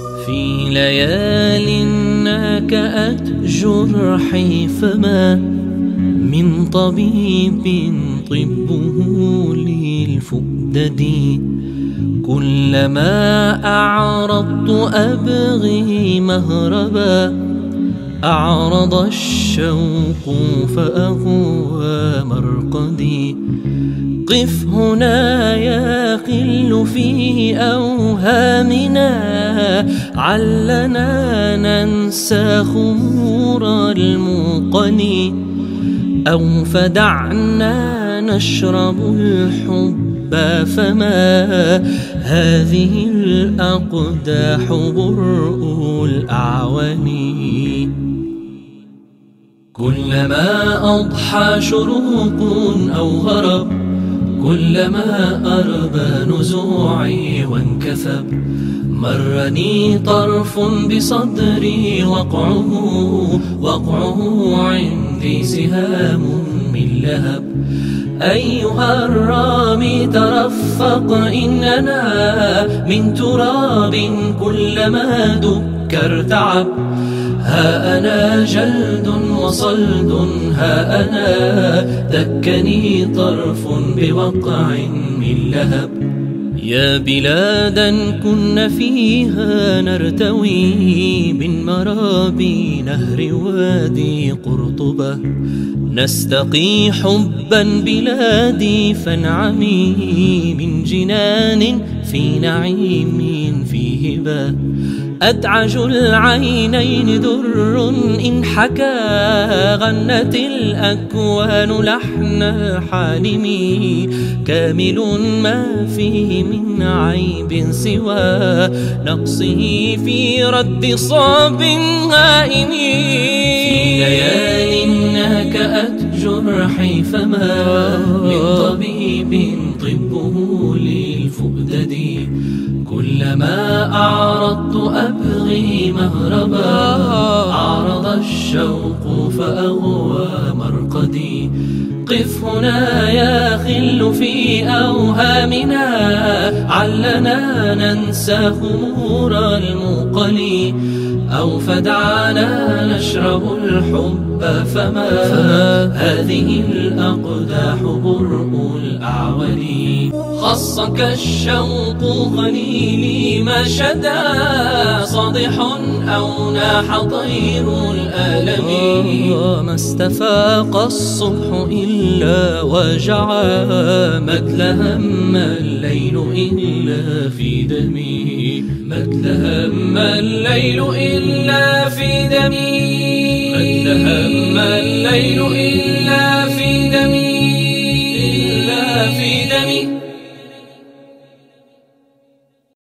في ليال نكأت جرحي فما من طبيب طبه للفؤدد. كلما أعرضت أبغي مهربا أعرض الشوق فأهوى مرقدي. قف هنا يا خل في أوهامنا علنا ننسى خمور الموقن. أو فدعنا نشرب الحب فما هذه الأقداح برء الأعوان. كلما أضحى شروق أو غرب كلما أربى نزوعي وانكثب. مرني طرف بصدري وقعه عندي سهام من لهب. أيها الرامي ترفق إننا من تراب كلما دك ارتعب. ها أنا جلد وصلد ها أنا دكني طرف بوقع من لهب. يا بلادا كن فيها نرتوي من مرابي نهر وادي قرطبة. نستقي حبا بلادي فانعمي من جنان في نعيم في هبة. أدعج العينين در إن حكى غنت الأكوان لحن الحالم. كامل ما فيه من عيب سوى نقصه في رد صاب هائم. في ليال نكأت جرحي فما من طبيب طبه للفؤدد. كلما أعرضت أبغي مهربا أعرض الشوق فأغوى مرقدي. قف هنا يا خل في أوهامنا علنا ننسى خمور الموقل. أو فدعنا نشرب الحب فما هذه الأقداح برء الأعول. خصك الشوق خليلي ما شدا صادح أو ناح طير الآلم. ما استفاق الصبح إلا وجعى مدلهم الليل إلا في دمي. مدلهم الليل إلا في دمي. مدلهم الليل إلا في دمي إلا في دمي.